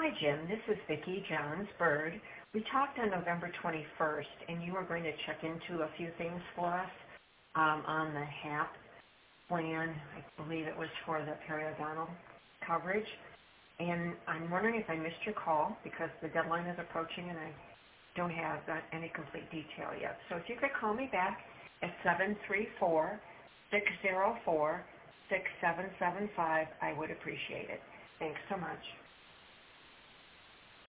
Hi, Jim. This is Vicki Johns Bird. We talked on November 21st, and you were going to check into a few things for us on the HAP plan. I believe it was for the periodontal coverage. And I'm wondering if I missed your call because the deadline is approaching and I don't have any complete detail yet. So if you could call me back at 734-604-6775, I would appreciate it. Thanks so much.